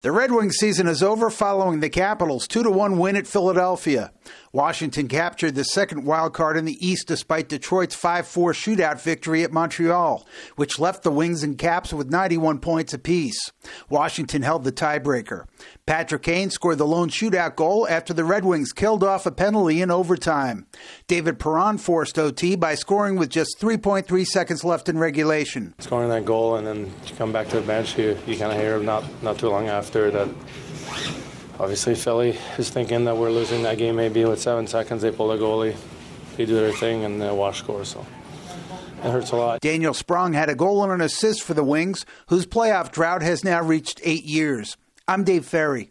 The Red Wings season is over following the Capitals' 2-1 win at Philadelphia. Washington captured the second wild card in the East despite Detroit's 5-4 shootout victory at Montreal, which left the Wings and Caps with 91 points apiece. Washington held the tiebreaker. Patrick Kane scored the lone shootout goal after the Red Wings killed off a penalty in overtime. David Perron forced OT by scoring with just 3.3 seconds left in regulation. Scoring that goal and then you come back to the bench, you kind of hear not too long after that. Obviously, Philly is thinking that we're losing that game maybe with 7 seconds. They pull the goalie, they do their thing, and Wash scores. So it hurts a lot. Daniel Sprong had a goal and an assist for the Wings, whose playoff drought has now reached 8 years. I'm Dave Ferry.